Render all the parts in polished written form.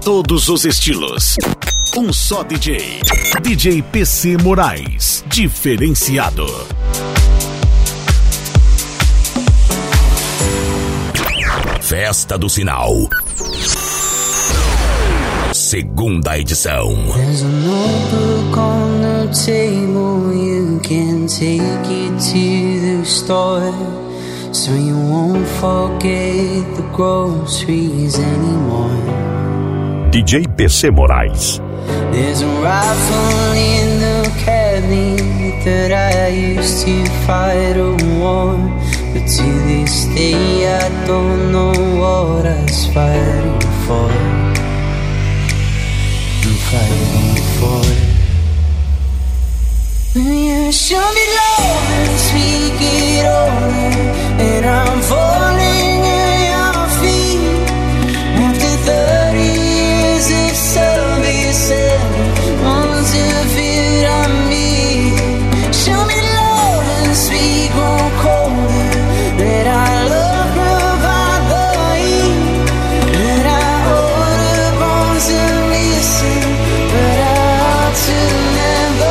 todos os estilos. Um só DJ. DJ PC Moraes. Diferenciado. Festa do Sinal. Segunda edição. There's a notebook on the table. You can take it to the store, so you won't forget the groceries anymore. DJ PC Moraes. There's a rifle in the cabinet that I used to fight a war, but to this day I don't know what I was fighting for. I'm fighting for. You show me love and speak it over, and I'm falling at your feet. After 30 years of service and once you feel on me, show me love and speak one colder, that I love provide the heat, that I hold the bones and listen, but I ought to never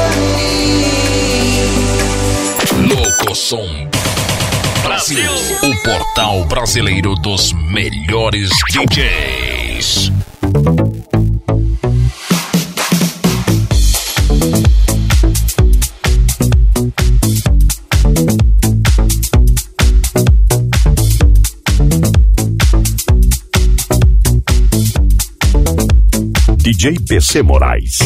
leave. Louco Som Brasil, o portal brasileiro dos melhores DJs. DJ PC Moraes.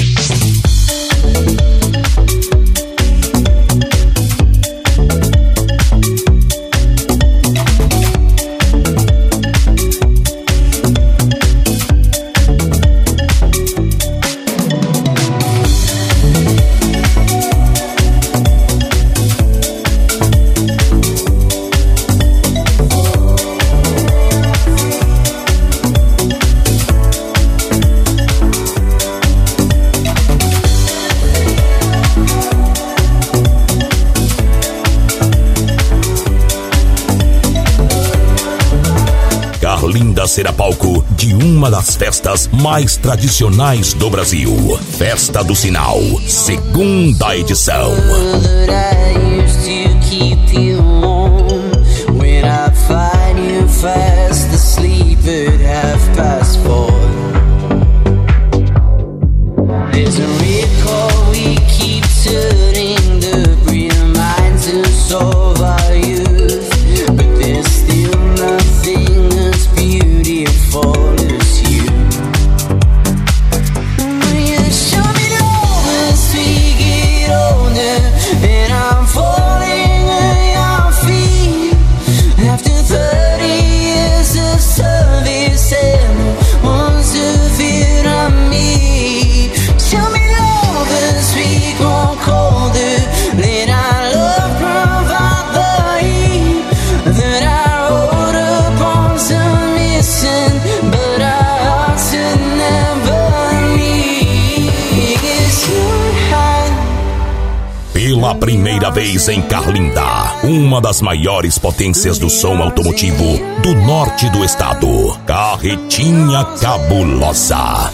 Carlinda será palco de uma das festas mais tradicionais do Brasil. Festa do Sinal, segunda edição. Pela primeira vez em Carlinda, uma das maiores potências do som automotivo do norte do estado, Carretinha Cabulosa.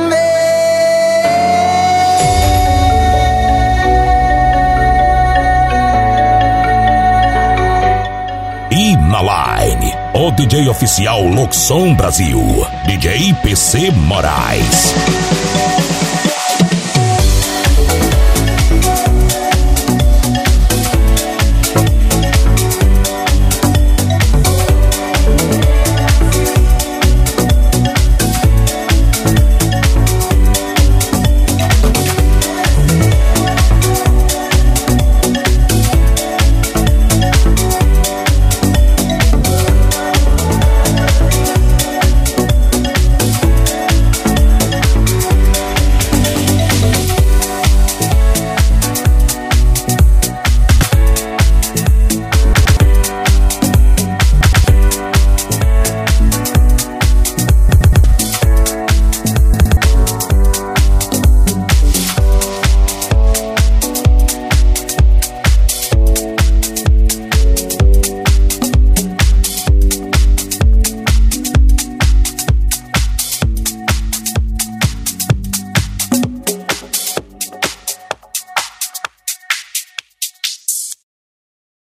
E na line, o DJ oficial Louco Som Brasil, DJ PC Moraes.